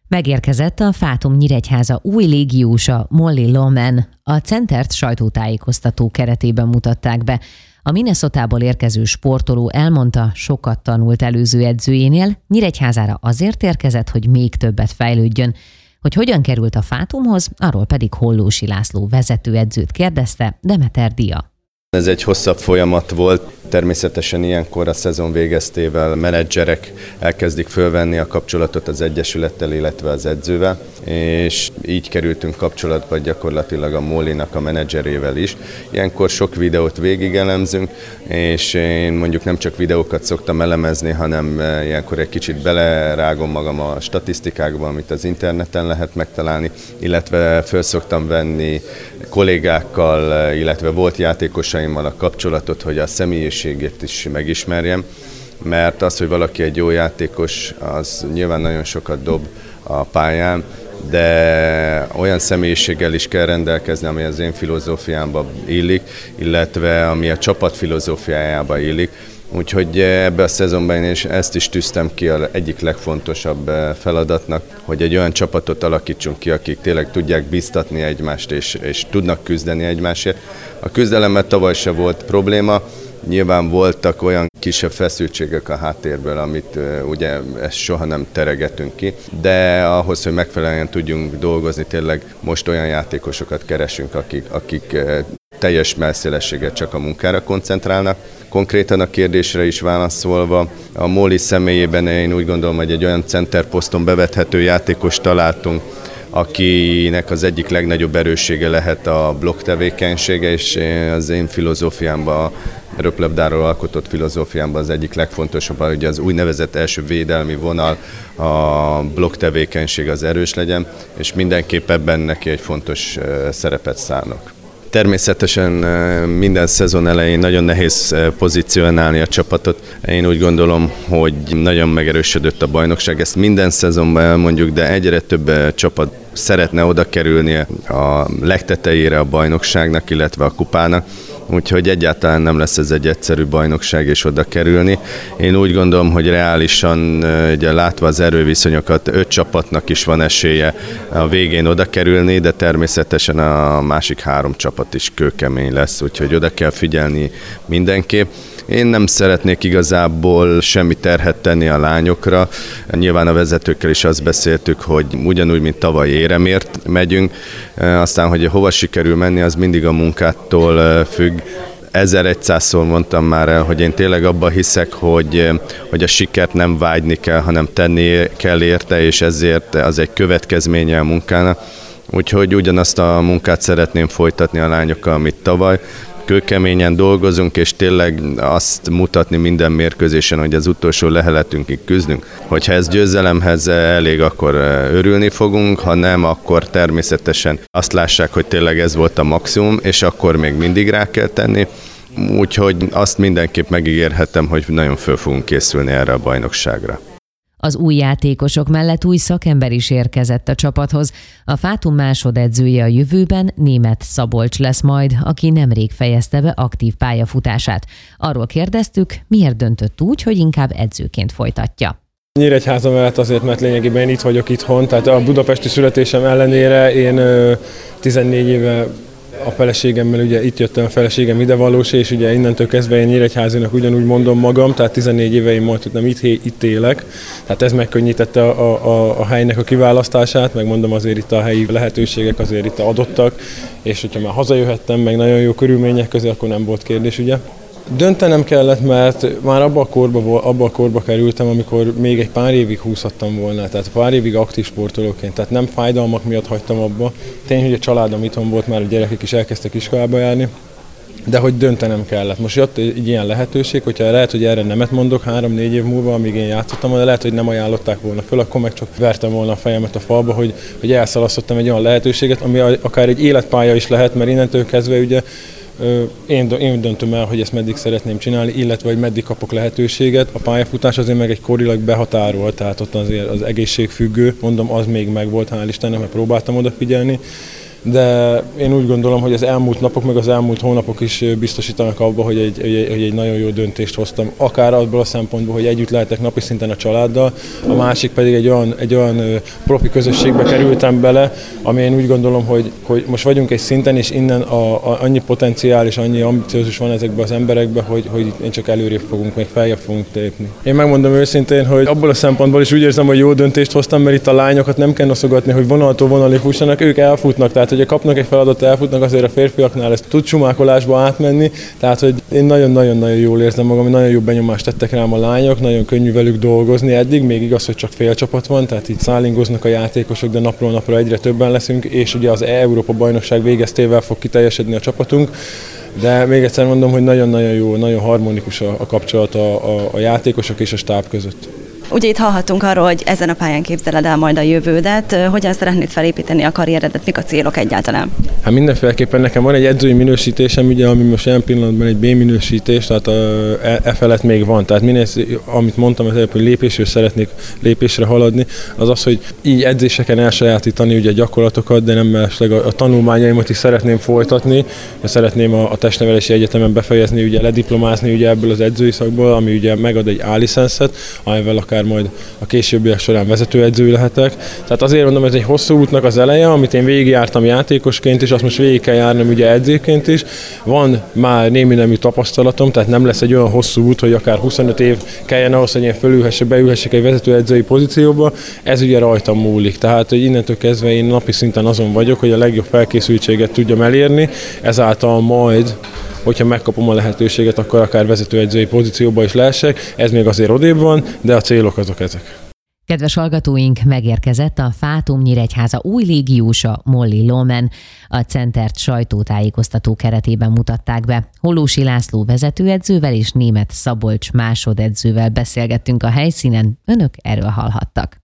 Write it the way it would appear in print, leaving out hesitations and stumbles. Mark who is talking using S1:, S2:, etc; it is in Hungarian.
S1: Megérkezett a Fátum Nyíregyháza új légiósa, Molly Loman. A centert sajtótájékoztató keretében mutatták be. A Minnesotából érkező sportoló elmondta, sokat tanult előző edzőjénél, Nyíregyházára azért érkezett, hogy még többet fejlődjön. Hogy hogyan került a Fátumhoz, arról pedig Hollósi László vezetőedzőt kérdezte Demeter Dia.
S2: Ez egy hosszabb folyamat volt, természetesen ilyenkor a szezon végeztével menedzserek elkezdik fölvenni a kapcsolatot az egyesülettel, illetve az edzővel, és így kerültünk kapcsolatba gyakorlatilag a Mollynak a menedzserével is. Ilyenkor sok videót végigelemzünk, és én mondjuk nem csak videókat szoktam elemezni, hanem ilyenkor egy kicsit belerágom magam a statisztikákba, amit az interneten lehet megtalálni, illetve föl szoktam venni kollégákkal, illetve volt játékosaimmal a kapcsolatot, hogy a személyiségét is megismerjem, mert az, hogy valaki egy jó játékos, az nyilván nagyon sokat dob a pályán, de olyan személyiséggel is kell rendelkezni, ami az én filozófiámba illik, illetve ami a csapat filozófiájába illik. Úgyhogy ebbe a szezonban én ezt is tűztem ki az egyik legfontosabb feladatnak, hogy egy olyan csapatot alakítsunk ki, akik tényleg tudják biztatni egymást és tudnak küzdeni egymásért. A küzdelemmel tavaly se volt probléma, nyilván voltak olyan kisebb feszültségek a háttérből, amit ugye ezt soha nem teregetünk ki, de ahhoz, hogy megfelelően tudjunk dolgozni, tényleg most olyan játékosokat keresünk, akik teljes mellszélességgel csak a munkára koncentrálnak. Konkrétan a kérdésre is válaszolva, a Molly személyében én úgy gondolom, hogy egy olyan centerposzton bevethető játékost találtunk, akinek az egyik legnagyobb erőssége lehet a blokk tevékenysége, és az én filozófiámban, a röplabdáról alkotott filozófiámban az egyik legfontosabb, hogy az úgynevezett első védelmi vonal, a blokk tevékenység az erős legyen, és mindenképp ebben neki egy fontos szerepet szánok. Természetesen minden szezon elején nagyon nehéz pozícionálni a csapatot. Én úgy gondolom, hogy nagyon megerősödött a bajnokság. Ezt minden szezonban elmondjuk, de egyre több csapat szeretne oda kerülni a legtetejére a bajnokságnak, illetve a kupának. Úgyhogy egyáltalán nem lesz ez egy egyszerű bajnokság és oda kerülni. Én úgy gondolom, hogy reálisan, ugye látva az erőviszonyokat, 5 csapatnak is van esélye a végén oda kerülni, de természetesen a másik 3 csapat is kőkemény lesz, úgyhogy oda kell figyelni mindenképp. Én nem szeretnék igazából semmi terhet tenni a lányokra. Nyilván a vezetőkkel is azt beszéltük, hogy ugyanúgy, mint tavaly éremért megyünk. Aztán, hogy hova sikerül menni, az mindig a munkától függ. 1100-szor mondtam már el, hogy én tényleg abban hiszek, hogy a sikert nem vágyni kell, hanem tenni kell érte, és ezért az egy következménye a munkának. Úgyhogy ugyanazt a munkát szeretném folytatni a lányokkal, amit tavaly. Kőkeményen dolgozunk, és tényleg azt mutatni minden mérkőzésen, hogy az utolsó leheletünkig küzdünk. Hogyha ez győzelemhez elég, akkor örülni fogunk, ha nem, akkor természetesen azt lássák, hogy tényleg ez volt a maximum, és akkor még mindig rá kell tenni. Úgyhogy azt mindenképp megígérhetem, hogy nagyon föl fogunk készülni erre a bajnokságra.
S1: Az új játékosok mellett új szakember is érkezett a csapathoz. A Fátum másodedzője a jövőben Németh Szabolcs lesz majd, aki nemrég fejezte be aktív pályafutását. Arról kérdeztük, miért döntött úgy, hogy inkább edzőként folytatja.
S3: Nyíregyháza mellett azért, mert lényegében én itt vagyok itthon, tehát a budapesti születésem ellenére én 14 éve a feleségemmel, ugye itt jöttem, a feleségem idevalós, és ugye innentől kezdve én Nyíregyházinak ugyanúgy mondom magam, tehát 14 éve én mondtam, itt élek, tehát ez megkönnyítette a helynek a kiválasztását, meg mondom azért itt a helyi lehetőségek azért itt adottak, és hogyha már hazajöhettem, meg nagyon jó körülmények közé, akkor nem volt kérdés, ugye. Döntenem kellett, mert már abba a korba kerültem, amikor még egy pár évig húzhattam volna, tehát pár évig aktív sportolóként, tehát nem fájdalmak miatt hagytam abba. Tény, hogy a családom itthon volt, már a gyerekek is elkezdtek iskolába járni, de hogy döntenem kellett. Most jött egy ilyen lehetőség, hogyha lehet, hogy erre nemet mondok 3-4 év múlva, amíg én játszottam, de lehet, hogy nem ajánlották volna föl, akkor meg csak vertem volna a fejemet a falba, hogy elszalasztottam egy olyan lehetőséget, ami akár egy életpálya is lehet, mert innentől kezdve ugye én döntöm el, hogy ezt meddig szeretném csinálni, illetve hogy meddig kapok lehetőséget. A pályafutás azért meg egy korilag behatárolt, tehát ott azért az egészségfüggő, mondom, az még megvolt, hál' Istennek, mert próbáltam odafigyelni. de én úgy gondolom, hogy az elmúlt napok, meg az elmúlt hónapok is biztosítanak abba, hogy egy nagyon jó döntést hoztam. Akár abból a szempontból, hogy együtt lehetek napi szinten a családdal, a másik pedig egy olyan profi közösségbe kerültem bele, ami én úgy gondolom, hogy most vagyunk egy szinten, és innen annyi potenciál és annyi ambiciózus van ezekben az emberekben, hogy én csak előrébb fogunk, meg feljebb fogunk lépni. Én megmondom őszintén, hogy abból a szempontból is úgy érzem, hogy jó döntést hoztam, mert itt a lányokat nem kell noszogatni, hogy vonaltól vonalig fussanak, ők elfutnak, tehát hogy kapnak egy feladatot, elfutnak, azért a férfiaknál ez tud sumákolásba átmenni, tehát hogy én nagyon-nagyon jól érzem magam, nagyon jó benyomást tettek rám a lányok, nagyon könnyű velük dolgozni eddig, még igaz, hogy csak fél csapat van, tehát itt szállingoznak a játékosok, de napról napra egyre többen leszünk, és ugye az Európa bajnokság végeztével fog kiteljesedni a csapatunk. De még egyszer mondom, hogy nagyon-nagyon jó, nagyon harmonikus a kapcsolat a játékosok és a stáb között.
S4: Ugye itt hallhattunk arról, hogy ezen a pályán képzeled el majd a jövődet. Hogyan szeretnéd felépíteni a karrieredet, mik a célok egyáltalán?
S3: Hát mindenféleképpen nekem van egy edzői minősítésem, ugye, ami most ilyen pillanatban egy B minősítés, tehát e felett még van. Tehát minél, amit mondtam, hogy lépésről szeretnék lépésre haladni, az, hogy így edzéseken elsajátítani ugye a gyakorlatokat, de nem mellesleg a tanulmányaimat is szeretném folytatni, szeretném a testnevelési egyetemen befejezni, ugye lediplomázni ugye ebből az edzői szakból, ami ugye megad egy A-licenszet, amivel akár majd a későbbiek során vezetőedző lehetek. Tehát azért mondom, ez egy hosszú útnak az eleje, amit én végigjártam játékosként is, azt most végig kell járnom ugye edzőként is. Van már némi nemű tapasztalatom, tehát nem lesz egy olyan hosszú út, hogy akár 25 év kelljen ahhoz, hogy én beülhessek egy vezetőedzői pozícióba. Ez ugye rajtam múlik. Tehát, hogy innentől kezdve én napi szinten azon vagyok, hogy a legjobb felkészültséget tudjam elérni, ezáltal majd, hogyha megkapom a lehetőséget, akkor akár vezetőedzői pozícióba is lehessek. Ez még azért odébb van, de a célok azok ezek.
S1: Kedves hallgatóink, megérkezett a Fátum Nyíregyháza új légiósa, Molly Lohman. A Centert sajtótájékoztató keretében mutatták be. Hollósy László vezetőedzővel és Németh Szabolcs másodedzővel beszélgettünk a helyszínen. Önök erről hallhattak.